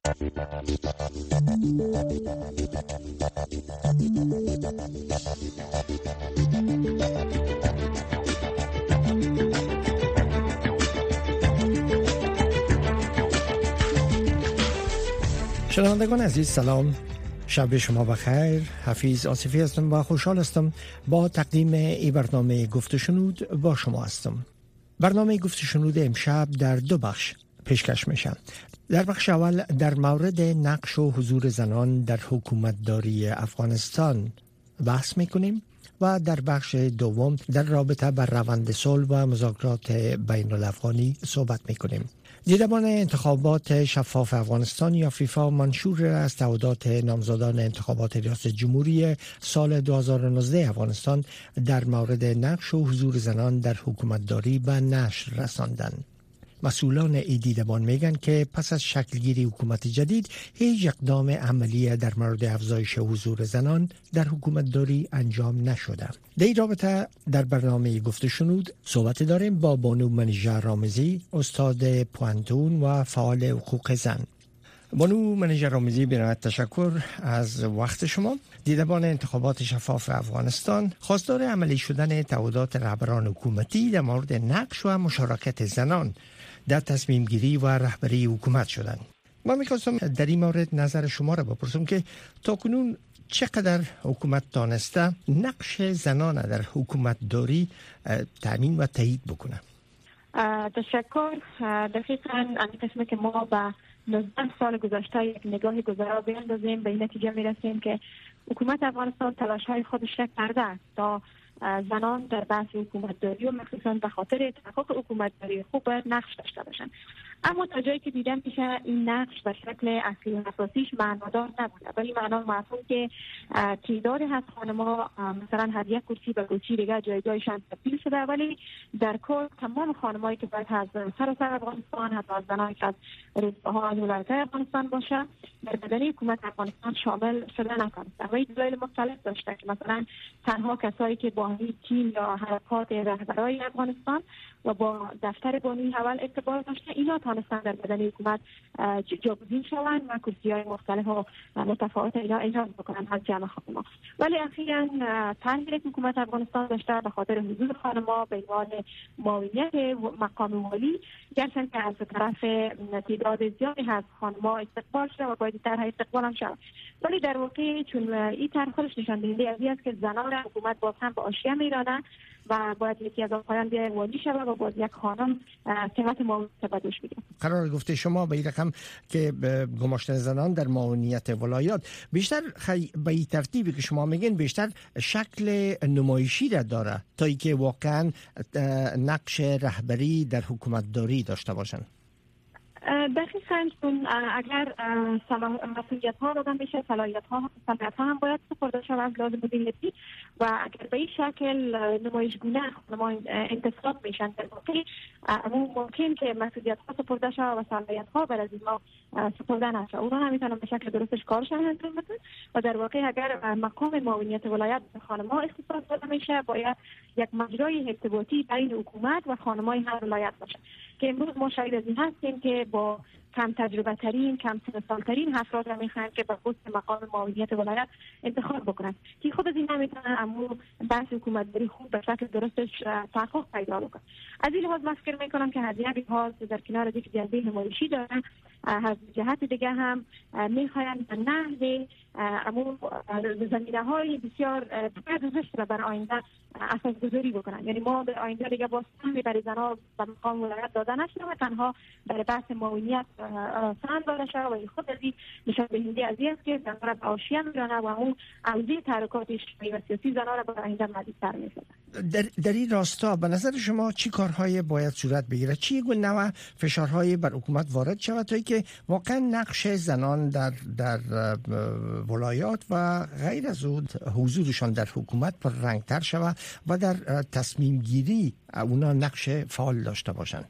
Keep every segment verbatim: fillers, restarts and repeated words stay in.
شنوندگان عزیز سلام، شب شما بخیر. حفیظ آصفی هستم و خوشحال هستم با تقدیم این برنامه گفت و شنود با شما هستم. برنامه گفت و شنود امشب در دو بخش پیشکش میشن. در بخش اول در مورد نقش و حضور زنان در حکومتداری افغانستان بحث میکنیم و در بخش دوم در رابطه بر روند صلح و مذاکرات بین الافغانی صحبت میکنیم. دیدبان انتخابات شفاف افغانستان یا فیفا منشور از تعهدات نامزدان انتخابات ریاست جمهوری سال دو هزار و نوزده افغانستان در مورد نقش و حضور زنان در حکومتداری به نشر رساندند. مسئولان ای دیدبان میگن که پس از شکلگیری حکومت جدید هیچ اقدام عملی در مورد افزایش حضور زنان در حکومتداری انجام نشده. در این رابطه در برنامه گفت و شنود صحبت داریم با بانو منیژه رامزی، استاد پوانتون و فعال حقوق زن. بانو منیژه رامزی، بنایت تشکر از وقت شما. دیدبان انتخابات شفاف افغانستان خواستار عملی شدن تعهدات رهبران حکومتی در مورد نقش و مشارکت زنان در تصمیم گیری و رهبری حکومت شدند. ما می‌خواستم در این مورد نظر شما را بپرسم که تاکنون چقدر حکومت دانسته نقش زنان در حکومت داری تامین و تایید بکنه؟ تشکر. دقیقاً این قسمه که ما با نوزده سال گذشته یک نگاه گذرا بیندازیم به این نتیجه میرسیم که حکومت افغانستان تلاش‌های خودش را کرده است تا زنان در بحث حکومتداری و مخصوصاً به خاطر تحقق حکومتداری خوب نقش داشته باشند. اما تا جایی که دیدم میشه این نقش به شکل اصلی و اساسیش معنادار نبوده، ولی معنا مفهوم که تعداد از خانم‌ها مثلا هر یک کرسی به کرسی دیگه جایگاهشان تبدیل شده، ولی در کل تمام خانم‌هایی که باید از سراسر افغانستان، حتی از زنانی که از روستاها از ولایت‌های افغانستان باشه، در بدن حکومت افغانستان شامل شده نکردند. و این دلایل مختلف داشته که مثلا تنها کسایی که با تیم یا حرکات رهبرای افغانستان و با دفتر بانوی اول ارتباط داشته، اینا تانستن در بدن حکومت جاگزین شوند و کرسی‌های مختلف و متفاوت اینا ایجاد بکنن از جمع خانم‌ها. ولی اخیراً طرحی که حکومت افغانستان داشته به خاطر حضور خانم‌ها به عنوان معاونیت مقام والی، گرچند که از طرف تعداد زیادی از خانم‌ها استقبال شده و باید طرح استقبال هم شود، ولی در واقع چون این طرح خودش نشان دهنده از این است که زنان حکومت باز هم به حاشیه میرانند و باید یکی از آقایان بیاید والی شود و باز یک خانم قیمت معاونیت بدش میده. قرار گفته شما به این رقم که گماشتن زنان در معاونیت ولایات بیشتر خی... به این ترتیبی که شما میگین بیشتر شکل نمایشی را داره تا اینکه واقعا نقش رهبری در حکومتداری داشته باشن. دقیقاً چون اگر مسئولیت ها دادن بشه، صلاحیت ها صلاحیت ها هم باید سپرده شود از لحاظ مدیریتی و اگر به این شکل نمایشگونه خانم‌ها انتصاب میشن، در واقع ممکن که مسئولیت ها سپرده شود و صلاحیت ها بر از اینها سپرده نشه. اونا نمیتونن به شکل درستش کارشان انجام بدن و در واقع اگر مقام معاونیت ولایت به خانم‌ها اختصاص داده میشه، باید یک مجرای ارتباطی بین حکومت و خانم‌های هر ولایت باشه که امروز ما شاهد از این هستیم که با کم تجربه ترین، کم سن ترین افراد را میخواهند که به پست مقام معاونیت ولایت انتخاب بکنند که خود از این نمیتونن اما بحث حکومتداری خوب به شکل درستش تحقق پیدا بکنه. از این لحاظ من فکر میکنم که از یک لحاظ در کنار دیگه جنبه نمایشی دارن، از جهت دیگه هم میخواهند به نحو اما زمینه های بسیار برداشت را برای آینده اساس گذاری بکنن. یعنی ما به آینده دیگه باز سهمی برای زنها به مقام ولایت داده نشده و تنها برای بحث معاونیت سهم داده شده و خود از این نشان دهنده از این است که زنها را به حاشیه میرانه و اون اوضاع تحرکات اجتماعی و سیاسی زنها را برای آینده مدیدتر میسازد. در, در این راستا به نظر شما چی کارهای باید صورت بگیره؟ چی گونه نوع فشارهای بر حکومت وارد شود تا اینکه واقعا نقش زنان در در ولایات و غیر از اون حضورشان در حکومت پر رنگتر شود و در تصمیم گیری اونا نقش فعال داشته باشند؟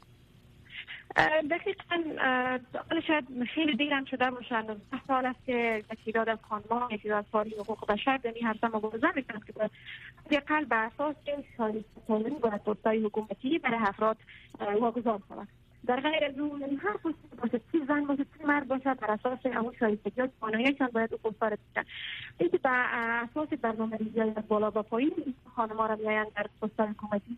دقیقاً شاید خیلی دیرم شده باشه، نوزده سال است که تعداد از خانم‌ها، تعداد از فعالین حقوق بشر در این حرفه مبارزه میکنند که حداقل به اساس سازمانی باید پست‌های حکومتی برای افراد واگذار شود. در غیر از اون هر پست واسه زن واسه مرد باشه بر اساس اون شایستگی و تواناییشان باید او پست‌ها را بگیرن. اینکه بر اساس برنامه‌ریزی از بالا به پایین خانم‌ها را میآیند در پست‌های حکومتی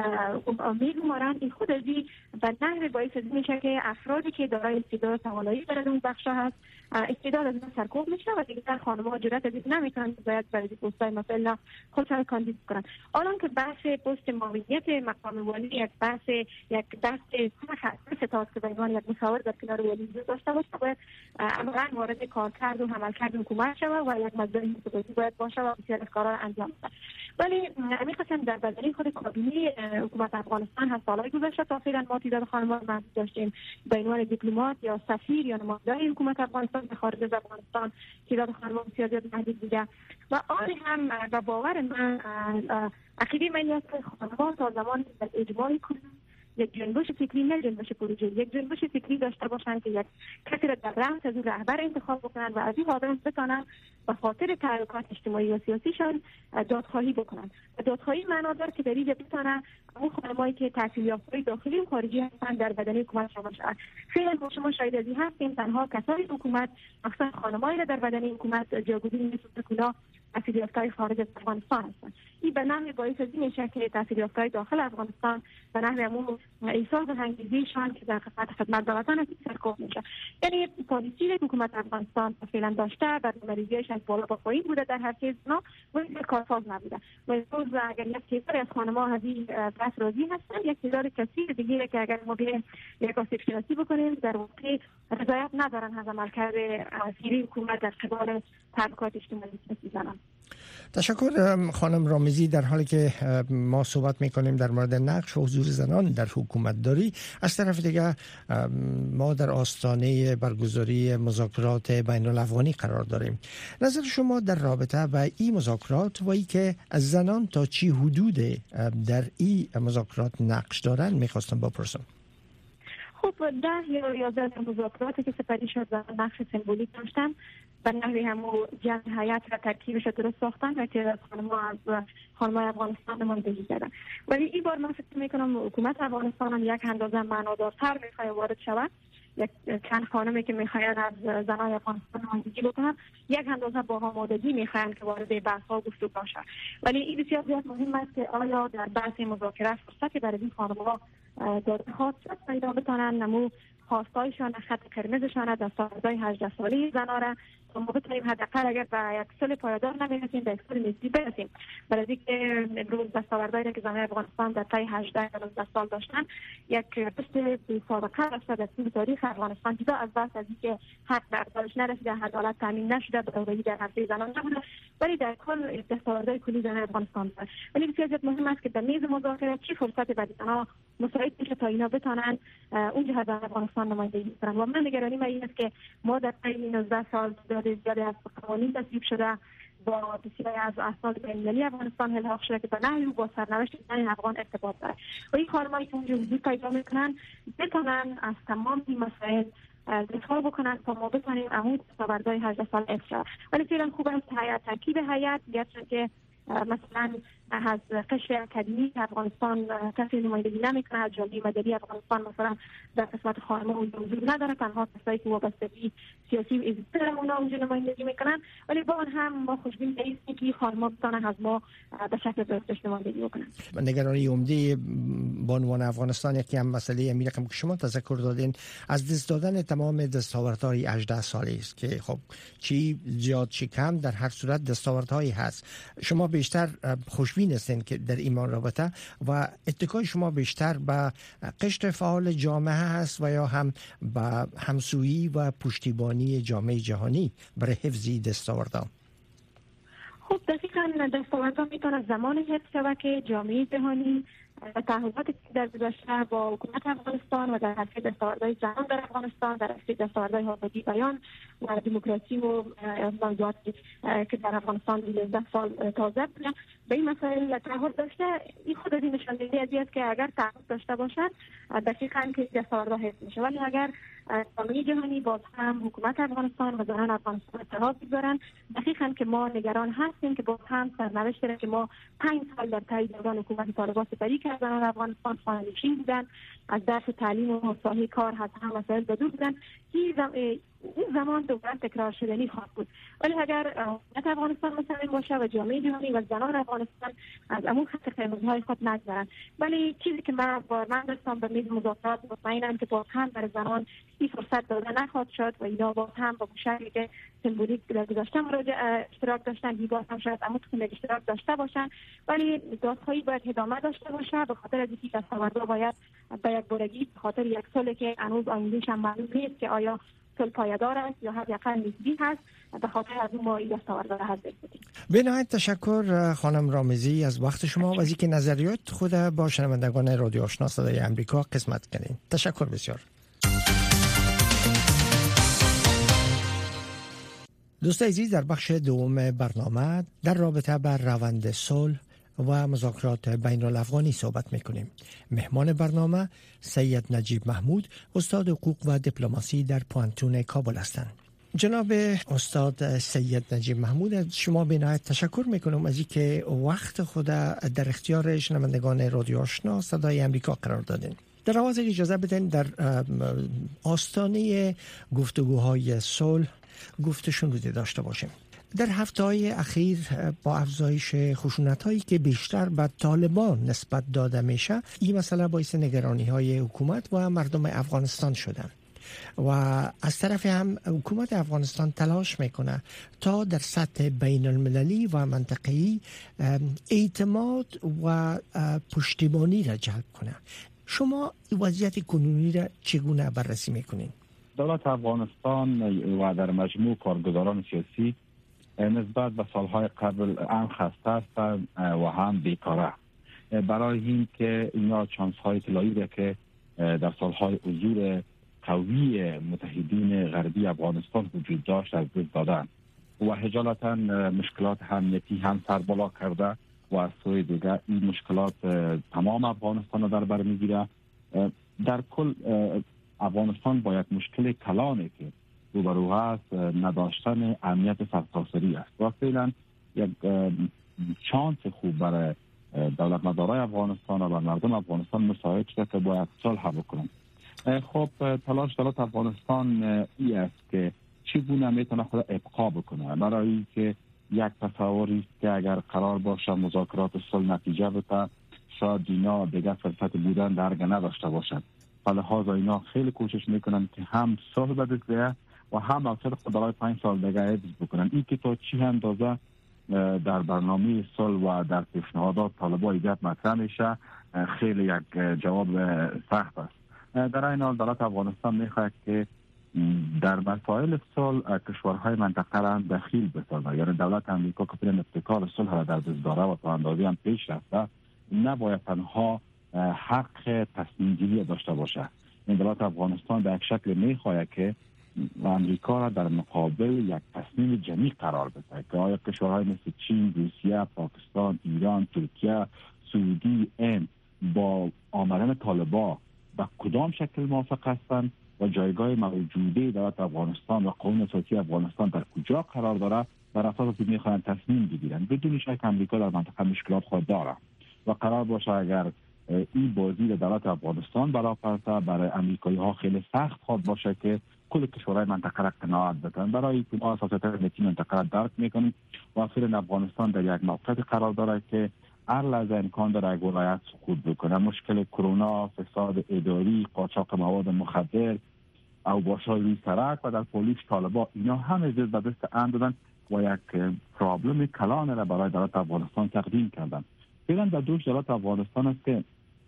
میگمارند، این خود ازی به نحو باعث از میشه که افرادی که دارای استعداد و توانایی در اون بخش هست استعداد از اون سرکوب میشه و دیگر خانم‌ها جرأت از این نمیکنن که باید برای پست‌های مثلا خودشان کاندید کنن. الان که بحث پست معاونیت مقام والی یک بحث یک دست خاص تاست که بین یک مشاور در کنار ولی داشته باشه، باید عملاً وارد کارکرد و عملکرد حکومت شود و یک مقداری متفاوتی باید باشه و بسیار از کارا انجام بده. ولی می‌خواستم در بدنه خود کابینه حکومت افغانستان هست سالهای گذشته تا فعلا ما تعداد خانم‌ها محدود داشتیم به عنوان دیپلمات یا سفیر یا نماینده حکومت افغانستان به خارج از افغانستان تعداد خانم‌ها بسیار زیاد محدود بوده و آن هم به باور من عقیده من است که خانم‌ها تا زمانی که در اجماع کل یک جنبش فکری نه جنبش پروژه یک جنبش فکری داشته باشند که یک کسی را در رأس از رهبر انتخاب بکنند و از این آدم بتانند به خاطر تحرکات اجتماعی و سیاسیشان دادخواهی بکنند. دادخواهی معنا داره که در اینجا بتانند اون خانمایی که تحصیل یافته داخلی و خارجی هستند در بدن حکومت شامل شوند. فعلا ما شما شاهد از این هستیم تنها کسای حکومت مخصوصا خانمایی را در بدن حکومت جایگزین می‌سازند که تحصیل یافته خارج از افغانستان هستند. این به نحو باعث از این میشه که تحصیل یافته داخل افغانستان به نحو عموم احساس انگیزشان که در خدمت خدمت دولتان است سرکوب میشه. یعنی پالیسی حکومت افغانستان فعلا داشته برنامه‌ریزیش از بالا به پایین بوده در هر چیز نه ولی کارساز نبوده. و امروز اگر یک تعداد از خانم‌ها از این بحث راضی هستند، یک تعداد کثیر دیگه که اگر ما بیایم یک آسیب شناسی بکنیم در واقع رضایت ندارن از عملکرد سیری حکومت در قبال تحرکات اجتماعی زنان. تشکر خانم رامزی. در حالی که ما صحبت میکنیم در مورد نقش و حضور زنان در حکومت داری، از طرف دیگه ما در آستانه برگزاری مذاکرات بین الافغانی قرار داریم. نظر شما در رابطه با این مذاکرات و ای که از زنان تا چی حدود در این مذاکرات نقش دارن میخواستم بپرسم. خب ده یا یازده مذاکراتی که سپری شد و نقش سمبولیک داشتن به نحوی همو جمع هیئت را ترکیبش درست ساختن و تعداد خانم‌ها از خانم‌های افغانستان نمایندگی کردن. ولی این بار من فکر میکنم حکومت افغانستان هم یک اندازه معنادارتر میخواد وارد شود. یک چند خانمی که میخواین از زنای افغانستان نمایندگی بکنن یک اندازه با آمادگی میخواین که وارد بحث‌ها و گفتگو باشن. ولی این بسیار زیاد مهم است که آیا در بحث مذاکره فرصتی برای این خانم‌ها داده خواهد شد تا اینا بتونن نمو خواستایشان خط قرمزشان در سالهای هجده ساله زنا را تا ما بتونیم حداقل اگر به یک سال پایدار نمیرسیم به یک سال نسبی برسیم. برای اینکه امروز دستاوردهایی که زنان افغانستان در طی هجده تا نوزده سال داشتن یک پشت بی سابقه است در طول تاریخ افغانستان، جدا از بحث از اینکه حق به ارزش نرسیده، عدالت تامین نشده، بدوری در حوزه زنان نبوده، ولی در کل دستاوردهای کلی زنان افغانستان دارند. ولی بسیار مهم است که در میز مذاکره چی فرصتی برای زنها مساعد بشه تا اینا بتونن اون جهت در افغانستان نمایندگی کنن. و من نگرانی من این است که ما در طی نوزده سال زیادی از قوانین تصویب شده با بسیاری از اسناد بین‌المللی افغانستان الحاق شده که به نحوی با سرنوشت زنان افغان ارتباط داره و این خانم‌هایی که اونجا وجود پیدا میکنن بتونن از تمام این مسائل دفاع بکنن تا ما بتونیم اون دستاوردهای هجده سال حفظ شود. ولی فعلا خوب است هیئت ترکیب هیئت گرچه که مثلا از قشر اکادمی افغانستان کسی نمایندگی نمیکنه، از جامعه مدنی افغانستان مثلا در قسمت خانم‌ها وجود نداره، تنها کسایی که وابستگی سیاسی و ایزی دارن اونا اونجا نمایندگی میکنن. ولی با آن هم ما خوشبین هستیم که خانم‌ها بتونن از ما به شکل درست نمایندگی بکنن. نگرانی عمده بانوان افغانستان یکی هم مسئله امیر رقم که شما تذکر دادین از دست دادن تمام دستاوردهای هجده ساله است که خب چی زیاد چی کم در هر صورت دستاوردهایی هست. شما بیشتر خوشبین هستین که در این رابطه و اتکای شما بیشتر به قشر فعال جامعه هست و یا هم به همسویی و پشتیبانی جامعه جهانی برای حفظ دستاوردها؟ خب دقیقاً دستاوردها میتونه زمان حفظ شود که جامعه جهانی تعهداتی که در گذشته با حکومت افغانستان و در حرفه دستاوردهای زنان در افغانستان، در حرفه دستاوردهای آزادی بیان و دموکراسی و موضوعاتی که در افغانستان دوازده سال تازه بوده به این مسائل تعهد داشته، این خود از این نشاندهی است که اگر تعهد داشته باشد دقیقاً که دستاوردها حفظ میشه. ولی اگر جامعه جهانی باز هم حکومت افغانستان و زنان افغانستان اتحاد بگذارن. دقیقاً که ما نگران هستیم که باز هم سرنوشت را که ما پنج سال در تایید دوران حکومت طالبان سپری کرد، زنان افغانستان خانه‌نشین بودن، از درس تعلیم و ساحه کار از هم مسائل بدور بودن. این زمان دوباره تکرار شدنی خواهد بود. ولی اگر حکومت افغانستان مصمم باشه و جامعه جهانی و زنان افغانستان از امون خط قرمزهای خود نگذرن، ولی چیزی که من با من داشتم به میز مذاکرات مطمئنم که باز هم برای زنان این فرصت داده نخواهد شد و اینا باز هم با شکلی که سمبولیک در گذشته مراجعه اشتراک داشتن، این باز هم شاید امون خود اشتراک داشته باشن، ولی دادخواهی باید ادامه داشته باشه به خاطر از اینکه دستاوردها باید به یک بارگی به خاطر یک سالی که هنوز آینده‌اش هم معلوم نیست که آیا صلح پایدار است یا حداقل نسبی هست، به خاطر از اون ما این دستاوردها را حذف کردیم. به نهایت تشکر خانم رامزی از وقت شما و از اینکه نظریات خود با شنوندگان رادیو آشنا صدای آمریکا قسمت کردین. تشکر بسیار. دوستان عزیز، در بخش دوم برنامه در رابطه بر روند صلح و مذاکرات بین الافغانی صحبت میکنیم. مهمان برنامه سید نجیب محمود، استاد حقوق و دیپلماسی در پوانتون کابل هستند. جناب استاد سید نجیب محمود، از شما به نهایت تشکر میکنم از اینکه وقت خود در اختیار شنوندگان رادیو آشنا صدای آمریکا قرار دادین. در آغاز اجازه بدین در آستانه گفتگوهای صلح گفتشون رو داشته باشیم. در هفته‌های اخیر با افزایش خشونت‌هایی که بیشتر به طالبان نسبت داده میشه، این مسئله باعث نگرانی‌های حکومت و مردم افغانستان شده و از طرف هم حکومت افغانستان تلاش میکنه تا در سطح بین المللی و منطقه‌ای اعتماد و پشتیبانی را جلب کنه. شما وضعیت کنونی را چگونه بررسی میکنین؟ دولت افغانستان و در مجموع کارگزاران سیاسی نسبت به سالهای قبل هم خسته هستند و هم بیکاره، برای این که اینا چانس های طلایی را که در سالهای حضور قوی متحدین غربی افغانستان وجود داشت از دست دادن و حجالتا مشکلات امنیتی هم سر بالا کرده و از سوی دیگر این مشکلات تمام افغانستان را در بر میگیره. در کل افغانستان با یک مشکل کلانی که روبرو است نداشتن امنیت سرتاسری است و فعلا یک چانس خوب برای دولت مدارای افغانستان و مردم افغانستان مساعد شده که باید صلح بکنند. خب تلاش دولت افغانستان ای است که چگونه میتونه خود ابقا بکنه، برای که یک تصوری است که اگر قرار باشه مذاکرات صلح نتیجه بده شاید اینا دیگه فرصت بودن درگه نداشته باشند. لحاظا اینا خیلی کوشش میکنن که هم صلح به دست بیاید و هم مقصد خود برای پنج سال دیگه حفظ بکنن. این که تا چی اندازه در برنامه صلح و در پیشنهادات طالبان ایجاد مطرح میشه خیلی یک جواب سخت است. در این حال دولت افغانستان میخواهد که در مسائل صلح کشورهای منطقه را دخیل بسازد، یعنی دولت امریکا که پیش ابتکار صلح را در دست داره و تا اندازه‌ای هم پیش رفته نباید تنها حق تصمیم گیری داشته باشه. این دولت افغانستان به یک شکل میخواهد که امریکا را در مقابل یک تصمیم جمعی قرار بده که آیا کشورهای مثل چین، روسیه، پاکستان، ایران، ترکیه، سعودی، هند با آمدن طالبان به کدام شکل موافق هستند و جایگاه موجوده دولت افغانستان و قانون اساسی افغانستان در کجا قرار داره، بر اساس این میخواهند تصمیم بگیرند. بدون شک امریکا در منطقه مشکلات خود داره و قرار باشه اگر این بازی در دولت افغانستان برآورده برای امریکایی ها خیلی سخت خواهد باشه که کل کشورهای منطقه را قناعت بدن، برای که ما اساسات ملی منطقه را درک میکنیم و فعلا افغانستان در یک موقعیت قرار داره که هر لحظه امکان داره یک ولایت سقوط بکنه. مشکل کرونا، فساد اداری، قاچاق مواد مخدر، اوباش‌های روی سرک و در پلیس طالبان، اینا همه دست به دست هم دادن و یک پرابلم کلان را برای دولت افغانستان تقدیم کردن. فعلا در دوش دولت افغانستان است که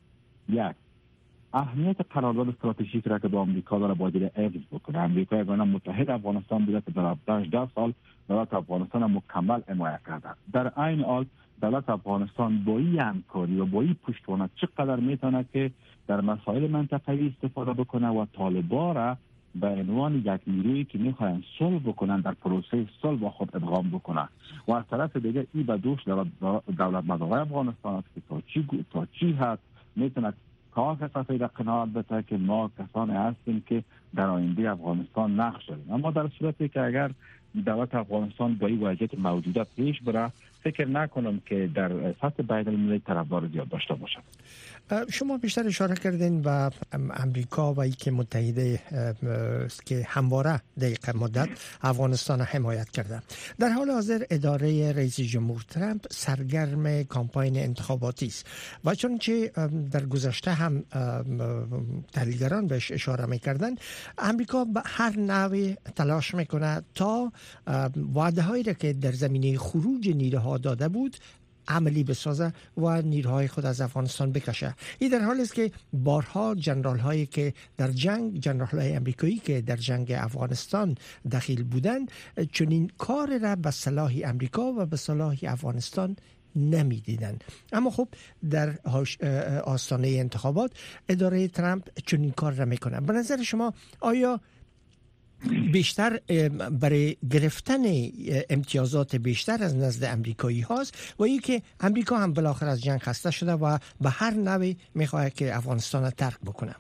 یک اهمیت قرارداد استراتژیک را که با آمریکا داره باید حفظ بکنه. آمریکا یگانه متحد افغانستان بوده که در هجده سال دولت افغانستان مکمل حمایت کرده. در عین حال دولت افغانستان با این همکاری و با این پشتوانه چقدر میتونه که در مسائل منطقه‌ای استفاده بکنه و طالبان را به عنوان یک نیرویی که میخواین صلح بکنن در پروسه صلح با خود ادغام بکنه و از طرف دیگه این به دوش دولت مدارای افغانستان است که تا چی تا چی هست میتونه کاخ سفید قناعت بده که ما کسانی هستیم که در آینده افغانستان نقش داریم. اما در صورتی که اگر دولت افغانستان با این وضعیت موجوده پیش بره، فکر نکنم که در سطح بین المللی طرفدار زیاد داشته باشد. شما بیشتر اشاره کردین و امریکا و ایالات متحده که همواره در مدت افغانستان حمایت کرده. در حال حاضر اداره رئیس جمهور ترامپ سرگرم کامپاین انتخاباتی است و چونچه در گذشته هم تحلیلگران بهش اشاره میکردن، امریکا به هر نوع تلاش میکنه تا وعده هایی را که در زمینه خروج نیروها داده بود عملی بسازه و نیروهای خود از افغانستان بکشه. این در حالی است که بارها جنرال هایی که در جنگ جنرال های امریکایی که در جنگ افغانستان دخیل بودند چنین کار را به صلاح امریکا و به صلاح افغانستان نمیدیدن. اما خب در آستانه انتخابات اداره ترامپ چنین کار را میکنه. به نظر شما آیا بیشتر برای گرفتن امتیازات بیشتر از نزد امریکایی هاست و اینکه امریکا هم بالاخره از جنگ خسته شده و به هر نوعی میخواد که افغانستان ترک بکنه؟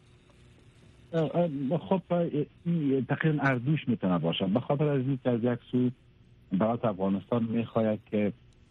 خب تقریبا اردوش میتونه باشه، به خاطر از اینکه از یک سو دولت افغانستان میخواد که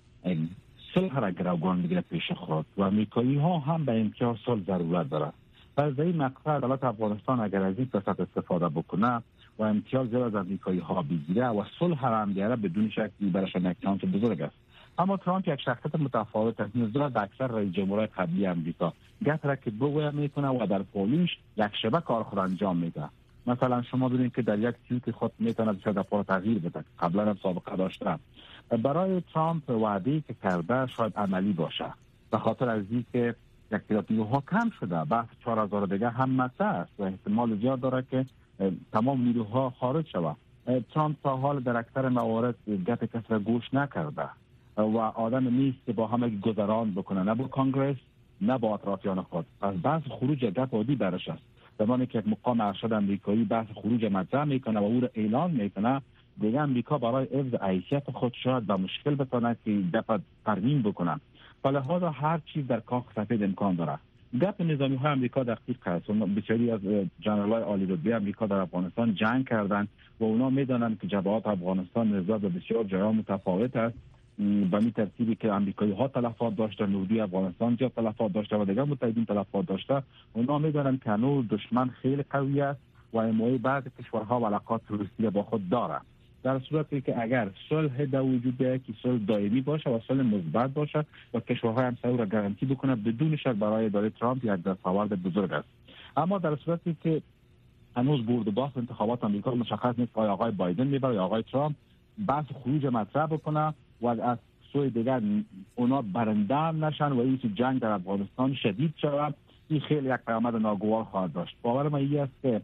صلح را گروگان بگیره پیش خود و امریکایی ها هم به امتیاز صلح ضرورت داره. از این مقطع دولت افغانستان اگر از این فرصت استفاده بکنه و امتیاز زیاد از امریکایی ها بگیره و صلح را هم بیاره، بدون شک برایشان یک شانس بزرگ است. اما ترامپ یک شخصیت متفاوت است، نظرات اکثر رئیس جمهورهای قبلی امریکا گپ را که بگویه میکنه و در پولیش یک شبه کار خود انجام میده. مثلا شما ببینید که در یک تیوت خود میتونه بسیار دفعه تغییر بده، قبلا هم سابقه داشته. برای ترامپ وعده‌ای که کرده شاید عملی باشه، به خاطر از اینکه یک تعداد نیروها کم شده، بحث چهار هزار دیگه هم مطرح است و احتمال زیاد داره که تمام نیروها خارج شود. ترامپ تا حال در اکثر موارد گپ کس را گوش نکرده و آدم نیست که با همه گذران بکنه، نه با کانگرس نه با اطرافیان خود. از بحث خروج گپ عادی برش است. زمانی که یک مقام ارشد امریکایی بحث خروج مطرح میکنه و او را اعلان میکنه، دیگه امریکا برای حفظ حیثیت خود شاید به مشکل بتونه که گپ ترمیم بکنه. لحاظا هر چیز در کاخ سفید امکان داره. گپ نظامی های امریکا دقیق است. بسیاری از جنرال های عالی رتبه امریکا در افغانستان جنگ کردند و اونا میدونن که جبهات افغانستان نسبت به بسیار جاها متفاوت است. به این ترتیبی که امریکایی ها تلفات داشته، نوردی افغانستان زیاد تلفات داشته و دیگر متحدین تلفات داشته. اونا میدونن که هنوز دشمن خیلی قوی است و اموی بعض کشورها و علاقات روسیه با خود داره. در صورتی که اگر صلح در وجود بیاید که صلح دائمی باشه و صلح مثبت باشه و کشورهای همسایه را گارانتی بکنه، بدون شک برای اداره ترامپ یک دستاورد بزرگ است. اما در صورتی که هنوز برد و باخت انتخابات آمریکا مشخص نیست که آقای بایدن میبره یا آقای ترامپ، بحث خروج مطرح بکنه و از سوی دیگر اونا برنده هم نشن و این جنگ در افغانستان شدید شود، این خیلی یک پیامد ناگوار خواهد داشت. باور من این است که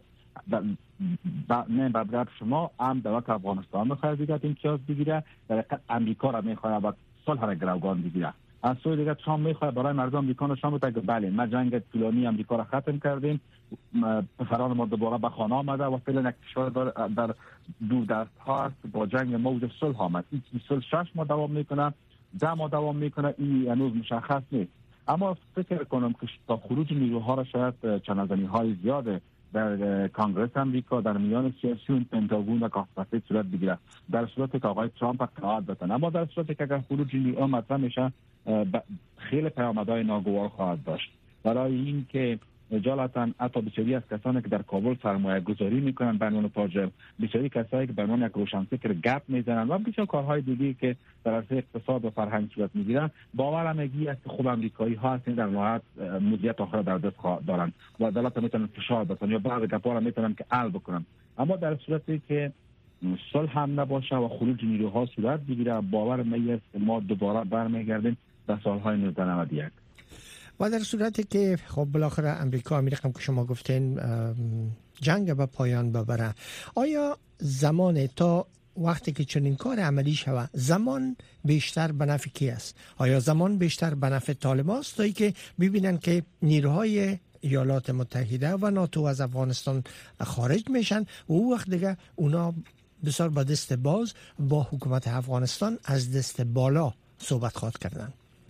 نه بر شما هم دولت افغانستان میخواد دیگه امتیاز بگیره، در حقیقت امریکا را میخواد با صلح را گروگان بگیره. از سوی دیگه ترامپ میخواد برای مردم امریکا نشون بده که بله ما جنگ طولانی امریکا را ختم کردیم، پسران ما دوباره به خانه آمده و فعلا یک کشور در دور دست ها است با جنگ موج صلح آمد. این صلح شش ماه دوام میکنه، ده ماه دوام میکنه، این هنوز مشخص نیست. اما فکر کنم که تا خروج نیروها را شاید چنازنی های زیاده در کانگرس امریکا، در میان سیاسیون، پنتاگون و کاخ سفید صورت بگیره، در صورتی که آقای ترامپ قناعت بکنه. اما در صورتی که اگر خروج نیروها مطرح میشه، خیلی پیامدهای ناگوار خواهد داشت. برای اینکه جالتاً حتی بسیاری از کسانی که در کابل سرمایه گذاری میکنن به عنوان تاجر، بسیاری کسایی که به عنوان یک روشنفکر گپ میزنن و بسیار کارهای دیگه که در عرصه اقتصاد و فرهنگ صورت میگیرن، باورم میگی است که خوب امریکایی ها هستن در نهایت مدیریت آخر در دست دارن و دولت میتونن فشار بزنن یا بعضی گپا را میتونن که حل بکنن. اما در صورتی که صلح هم نباشه و خروج نیروها صورت بگیره، باور میگی است که ما دوباره برمیگردیم به سالهای نوزده نود و یک. و در صورتی که خب بالاخره امریکا امیرقم که شما گفتین جنگ به پایان ببره، آیا زمان تا وقتی که چنین کار عملی شود زمان بیشتر به نفع کی است؟ آیا زمان بیشتر به نفع طالبان است تا اینکه ببینن که نیروهای ایالات متحده و ناتو از افغانستان خارج میشن و او وقت دیگه اونا بسیار با دست باز با حکومت افغانستان از دست بالا صحبت خواهد کردن؟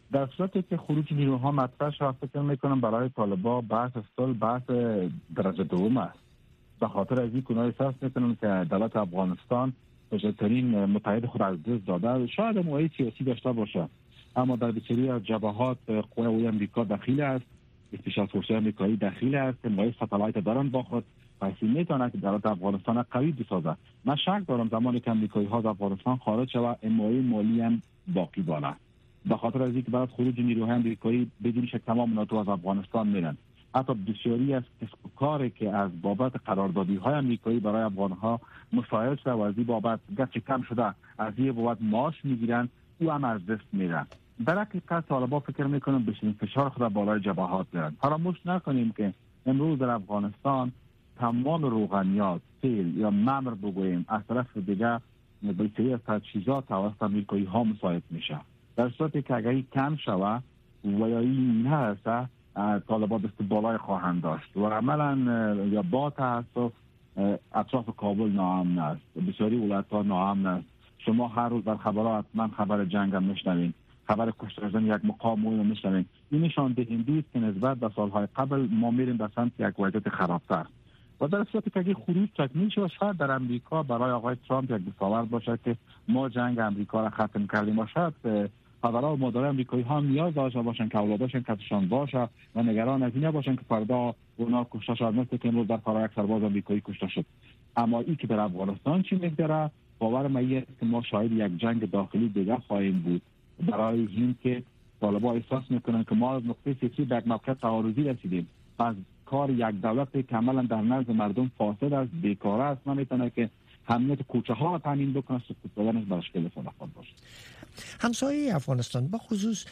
در صورتی که خروج نیروها مطرح شد، فکر میکنم برای طالبان بحث صلح بحث درجه دوم است. به خاطر از این که احساس میکنم که دولت افغانستان بزرگترین متحد خود از دست داده، شاید موضوع سیاسی داشته باشه، اما در بسیاری از جبهات قوای امریکا دخیل است، استشهاد فورس‌های امریکایی دخیل است، موضوع ستلایت دارن با خود، پس میتونه که دولت افغانستان قوی بسازه. من شک دارم زمانی که امریکایی ها از افغانستان خارج شود، موضوع مالی هم باقی باشه. به خاطر از اینکه بعد خروج نیروهای امریکایی بدون شک تمام ناتو از افغانستان میرن. حتی بسیاری از کاری که از بابت قراردادی های امریکایی برای افغان ها مساعد شده و از این بابت گرچه کم شده از این بابت معاش میگیرن، او هم از دست میرن. در حقیقت طالبان فکر میکنن بشین فشار خود بالای جبهات بیارن. فراموش نکنیم که امروز در افغانستان تمام روغنیات، تیل یا ممر بگوییم از طرف دیگه بسیاری از تجهیزات توسط امریکایی ها مساعد میشه. در صورتی که اگر کم شود و یا این نرسه، طالبان دست بالای خواهند داشت و عملا یا با تاسف اطراف کابل ناامن است، بسیاری ولایت‌ها ناامن است. شما هر روز در خبرات حتما خبر جنگ هم میشنوین، خبر کشته شدن یک مقام رو میشنوین. این نشان دهنده است که نسبت به سالهای قبل ما میریم به سمت یک وضعیت خرابتر. و در صورتی که اگه خروج تکمیل شد، شاید در امریکا برای آقای ترامپ یک دستاورد باشه که ما جنگ امریکا را ختم کردیم و شاید پدرها و مادرای امریکایی ها نیاز داشته باشن که اولاداشون کسشان باشه و نگران از این نباشن که فردا اونا کشته شد، مثل که امروز در فرا یک سرباز امریکایی کشته شد. اما این که در افغانستان چی میگذره، باور من است که ما شاهد یک جنگ داخلی دیگه خواهیم بود، برای این که طالبان احساس میکنن که ما از نقطه سیاسی به یک موقع تعارضی رسیدیم. پس کار یک دولت که عملا در نزد مردم فاسد است، بیکاره است، نمیتونه که امنیت کوچه ها را تامین بکنه، سکوت دادنش مشکل صداقت باشه. همسایه افغانستان با خصوص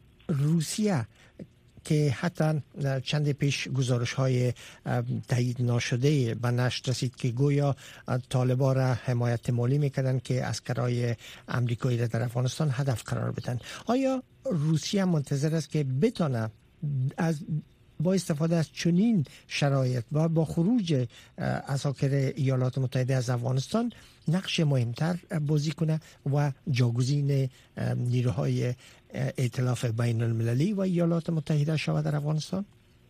روسیه که حتی چند پیش گزارش های تایید ناشده به نشر رسید که گویا طالبان را حمایت مالی میکردن که عسکرای امریکایی را در افغانستان هدف قرار بدن. آیا روسیه منتظر است که بتونه از با استفاده از چنین شرایط و با خروج عساکر ایالات متحده از افغانستان نقش مهمتر بازی کنه و جاگزین نیروهای ائتلاف بین المللی و ایالات متحده شود در افغانستان؟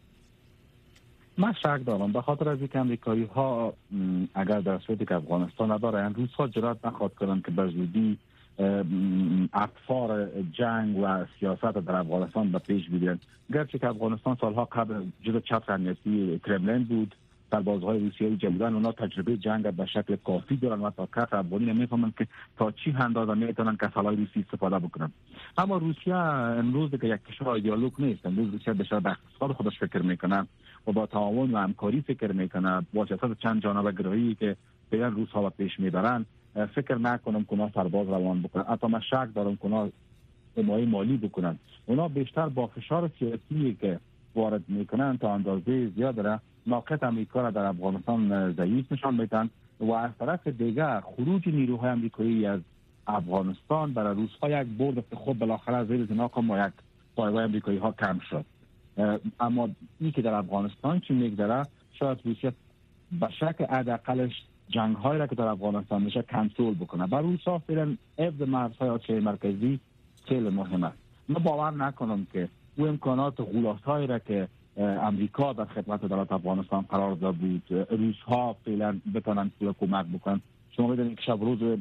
من شک دارم، به خاطر از اینکه امریکایی ها اگر در صورتی که افغانستان ندارن، روس ها جرأت نخواهد کنند که به زودی اطفار جنگ و سیاست در افغانستان به پیش بگیرند. گرچه که افغانستان سالها قبل جزو چتر امنیتی کرملین بود، سربازهای روسیایی جمعیدن، اونا تجربه جنگ به شکل کافی دارن و تا کف افغانی نمیفهمن که تا چی اندازه میتونن کسالای روسی استفاده بکنن. اما روسیه امروز که یک کشور ایدئولوژ نیست، امروز روسیه بیشتر به اقتصاد خودش فکر میکنه و با تعاون و همکاری فکر میکنه، با سیاست چند جانبه گرایی که فعلا روس‌ها پیش میبرن. فکر نکنم که اونا سرباز روان بکنن، حتی من شک دارم که اونا حمایت مالی بکنن. اونا بیشتر با فشار سیاسی که وارد میکنن تا اندازه زیاد را موقعیت امریکا را در افغانستان ضعیف نشان میدن و از طرف دیگر خروج نیروهای امریکایی از افغانستان برای روس‌ها یک برد که خود بالاخره زیر زناق ما یک پایگاه امریکایی ها کم شد. اما این که در افغانستان چی میگذره، شاید روسیه به شکل حداقلش جنگ هایی را که در افغانستان میشه کنترل بکنه. برای روس‌ها فعلا حفظ مرزهای آسیای مرکزی خیلی مهم است. من باور نکنم که او امکانات غولاسایی را که امریکا در خدمت دولت افغانستان قرار داده بود روس‌ها فعلا بتونن کمک بکنن. شما می‌دونید که شب روز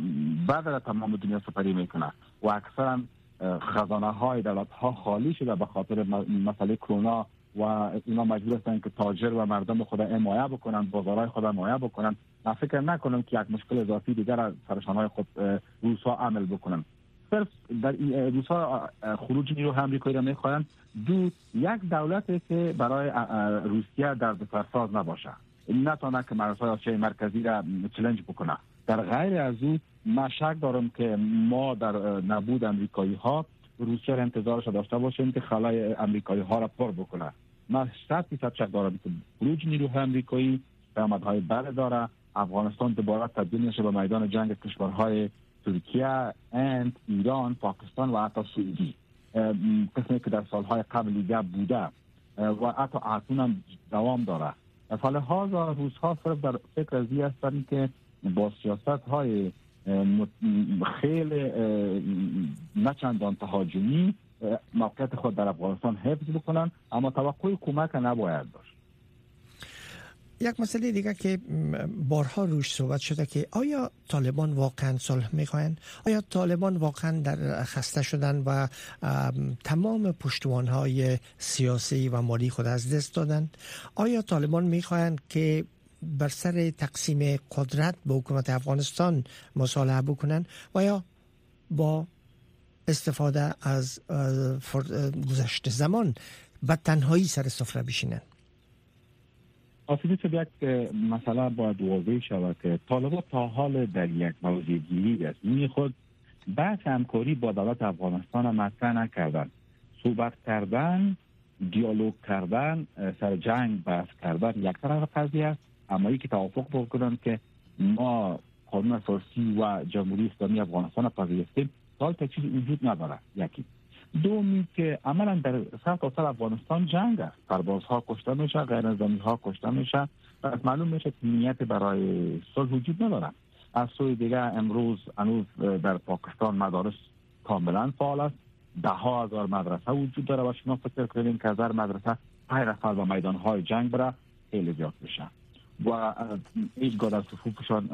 بعد از تمام دنیا سپری میکنه و اکثرا خزانه های دولت ها خالی شده به خاطر مسئله کرونا و اینا مجبور هستن که تاجر و مردم خود حمایت بکنن، بازارهای خود حمایت بکنن. من فکر نکنم که یک مشکل اضافی دیگر از سرشان های خود روس‌ها عمل بکنن. صرف در روس‌ها خروج نیروهای امریکایی را میخواهند دو یک دولتی که برای روسیه در دسترساز نباشه، نتونه که مرزهای آسیای مرکزی را چالش بکنه. در غیر از او من شک دارم که ما در نبود امریکایی ها روسیه را انتظارش داشته باشیم که خلای امریکایی ها را پر بکنه. من صد درصد شک دارم که خروج نیروهای امریکایی پیامدهای بد داره. افغانستان دوباره تبدیل میشه به میدان جنگ کشورهای ترکیه، هند، ایران، پاکستان و حتی سعودی، قسمی که در سالهای قبل دیگه بوده و حتی اکنون هم دوام داره. فعلا ها روس‌ها صرف در فکر ازی هستند که با سیاست های خیلی نه چندان تهاجمی موقعیت خود در افغانستان حفظ بکنن، اما توقع کمک نباید داشت. یک مسئله دیگه که بارها روش صحبت شده که آیا طالبان واقعا صلح میخواین؟ آیا طالبان واقعا در خسته شدن و تمام پشتوانهای سیاسی و مالی خود از دست دادن؟ آیا طالبان میخواین که بر سر تقسیم قدرت با حکومت افغانستان مصالحه بکنن و یا با استفاده از گذشته زمان و تنهایی سر سفره بشینن؟ آسیبی که یک مسئله باید واضح شود که طالبان تا حال در یک موضوع گیری از این خود بحث همکاری با دولت افغانستان مطرح نکردن. صحبت کردن، دیالوگ کردن، سر جنگ بحث کردن یک طرف قضیه است، اما یکی توافق بکنن که ما قانون اساسی و جمهوری اسلامی افغانستان پذیرفتیم، تا تا چیزی وجود نداره. یکی دومی که عملا در سرتاسر افغانستان جنگ است، سربازها کشته میشه، غیر نظامی ها کشته میشه، پس معلوم میشه که نیت برای صلح وجود نداره. از سوی دیگه امروز هنوز در پاکستان مدارس کاملا فعال است، ده ها هزار مدرسه وجود داره و شما فکر کنید که هزار مدرسه هر نفر به میدان های جنگ بره خیلی زیاد میشه و هیچگاه در صفوفشان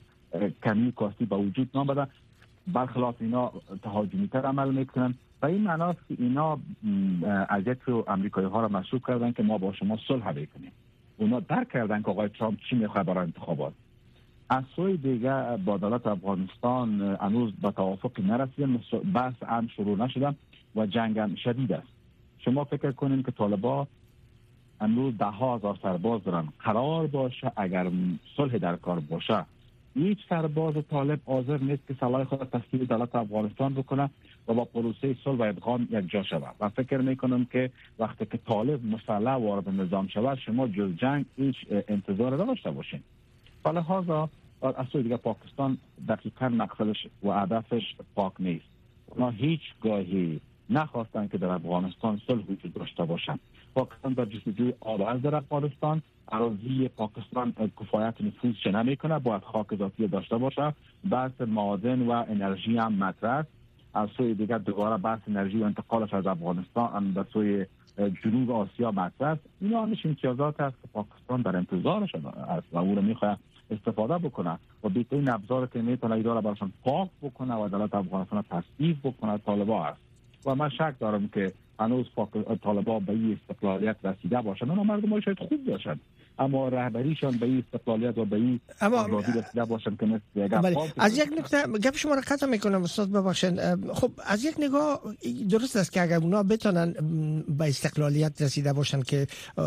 کمی کاستی به وجود نامده، برخلاف اینا تهاجمی تر عمل میکنن و این معناست که اینا اذیت رو امریکایی ها را مشروط کردن که ما با شما صلح بکنیم. اونا درک کردن که آقای ترامپ چی میخواد برای انتخابات. از سوی دیگه با دولت افغانستان هنوز به توافق نرسیدن، بحث هم شروع نشدن و جنگ هم شدید است. شما فکر کنین که طالبان امروز ده ها هزار سرباز دارن، قرار باشه اگر صلح در کار باشه هیچ سرباز طالب حاضر نیست که سلاح خود تسلیم دولت افغانستان بکنه و با پروسه صلح و ادغام یک جا شود. و فکر میکنم که وقتی که طالب مسلح وارد نظام شود شما جز جنگ هیچ انتظار نداشته باشین. فلهذا از سوی دیگه پاکستان دقیقاً مقصدش و هدفش پاک نیست. اونا هیچ گاهی نخواستن که در افغانستان صلح وجود داشته باشند. پاکستان در جستجوی آب در افغانستان، اراضی پاکستان کفایت نفوذ چه نمیکنه، باید خاک ذاتی داشته باشه. بحث معادن و انرژی هم مطرح. از سوی دیگر دوباره بحث انرژی و انتقالش از افغانستان به سوی جنوب آسیا مطرح. اینا همش امتیازات است که پاکستان در انتظارش است و او رو میخواد استفاده بکنه و بهترین ابزار که میتونه ایدار براشون پاک بکنه و دولت افغانستان تصدیق بکنه طالبان است. و من شک دارم که هنوز طالبان به این استقلالیت رسیده باشند. اونا مردم شاید خوب باشند اما رهبریشان به این استقلالیت و به این آزادی رسیده باشند که مثل از یک نکته گپ شما را قطع میکنم استاد ببخشید. خب از یک نگاه درست است که اگر اونا بتونن به استقلالیت رسیده باشند که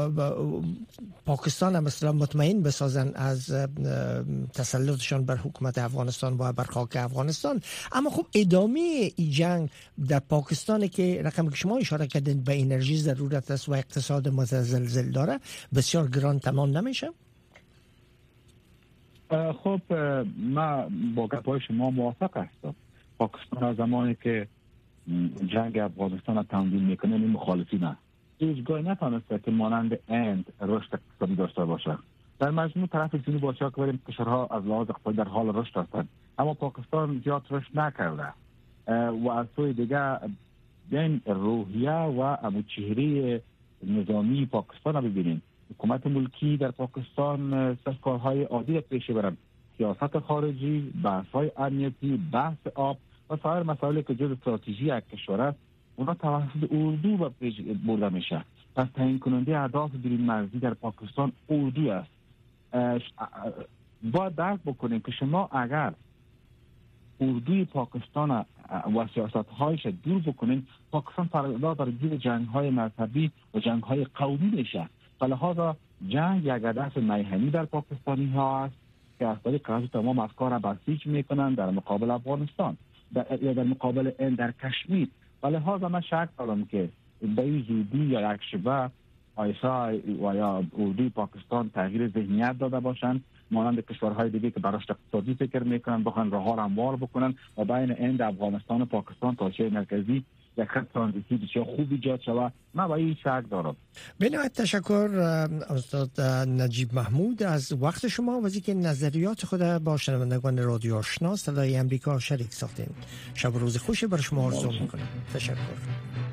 پاکستان هم مثلا مطمئن بسازن از تسلطشان بر حکومت افغانستان و بر خاک افغانستان، اما خب ادامه این جنگ در پاکستان که رقم که شما اشاره کردین به انرژی ضرورت است و اقتصاد متزلزل داره بسیار گران تمام نمیشه؟ خب من با گپای شما موافق هستم. پاکستان از زمانی که جنگ افغانستان را تمویل میکنه این مخالفی نه. هیچگاه نتانسته که مانند اند رشد اقتصادی داشته باشه. در مجموع طرف جنوب آسیا که بریم کشورها از لحاظ اقتصادی در حال رشد هستند، اما پاکستان زیاد رشد نکرده و از سوی دیگه بین روحیه و ابو چهره نظامی پاکستان رو ببینیم. حکومت ملکی در پاکستان صرف کارهای عادی پیش برند، سیاست خارجی، بحث‌های امنیتی، بحث آب و سایر مسائلی که جز استراتژی یک کشور است اونا توسط اردو و پیش برده میشه. پس تعیین کننده اهداف بیرون مرزی در پاکستان اردو است. باید درک بکنیم که شما اگر اردوی پاکستان و سیاست‌هایش دور بکنین، پاکستان فردا در جنگ جنگ‌های مذهبی و جنگ‌های قومی میشه. فلهذا جنگ یک هدف میهنی در پاکستانی ها است که از طریق قضیه تمام افکار را بسیج میکنن در مقابل افغانستان در یا در مقابل این در کشمیر. فلهذا من شک دارم که به این زودی یا یک شبه آیسای و یا اردوی پاکستان تغییر ذهنیت داده باشند مانند کشورهای دیگه که براش اقتصادی فکر میکنن بخوان راه ها را هموار بکنن و بین این افغانستان و پاکستان تا چه مرکزی یک خط ترانزیتی بسیار خوب ایجاد شود. من با این شک دارم. بنابراین تشکر استاد نجیب محمود از وقت شما و اینکه نظریات خود با شنوندگان رادیو آشنا صدای امریکا شریک ساختین. شب و روز خوشی بر شما آرزو میکنم. تشکر.